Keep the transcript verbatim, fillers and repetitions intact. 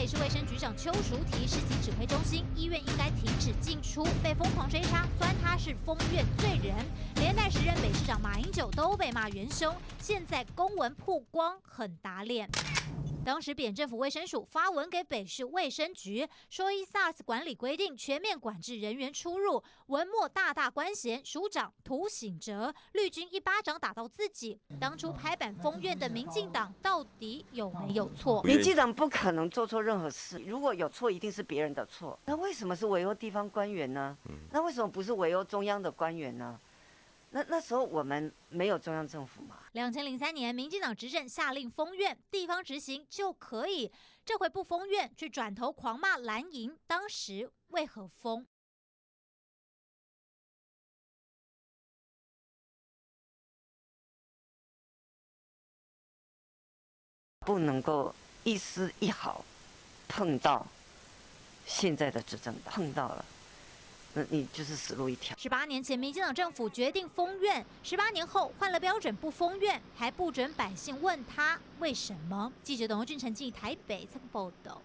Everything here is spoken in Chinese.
北市卫生局长邱淑媞市级指挥中心，医院应该停止进出，被疯狂追杀，酸他是封院罪人，连带时任北市长马英九都被骂元凶，现在公文曝光很打脸。当时扁政府卫生署发文给北市卫生局，说依 SARS 管理规定全面管制人员出入，文末大大官衔署长涂醒哲，绿军一巴掌打到自己。当初拍板封院的民进党到底有没有错？ 民进党不可能做错任何事，如果有错，一定是别人的错。那为什么是围殴地方官员呢？那为什么不是围殴中央的官员呢？那那时候我们没有中央政府嘛？ 两千零三年，民进党执政下令封院，地方执行就可以。这回不封院，却转头狂骂蓝营，当时为何封？ 不能够一丝一毫碰到现在的执政党，碰到了。那你就是死路一条。 十八年前，民进党政府决定封院，十八年后换了标准不封院，还不准百姓问他为什么。记者董佑俊、陈记台北采访报道。